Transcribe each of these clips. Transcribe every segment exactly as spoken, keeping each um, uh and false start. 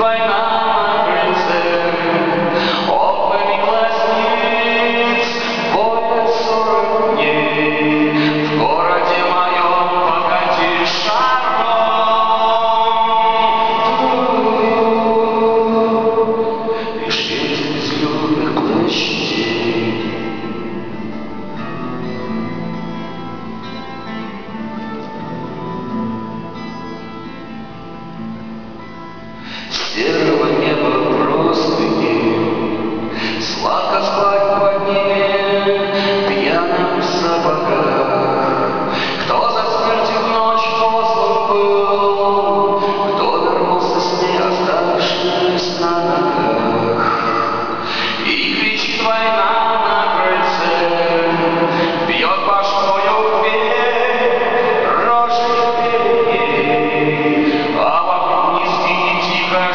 война на крыльце, окнами глазниц более сорок дней. В городе моем покати шаром, лишь ветер безлюдных площадей. Серого неба простыни, сладко спать под ними, пьяным в сапогах. Кто за смертью в ночь послан был, кто вернулся с ней, оставившись на ногах. И кричит война на крыльце, бьет башною в дверь, рожей перед, а вокруг низкий тихо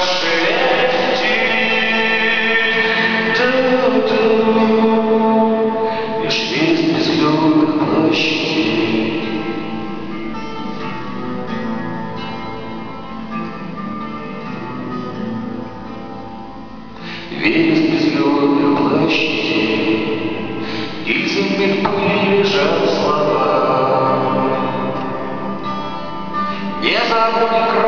лишь весть безлюдных площадей. Весть безлюдных площадей, и земных пыли лежат слова. Не забудь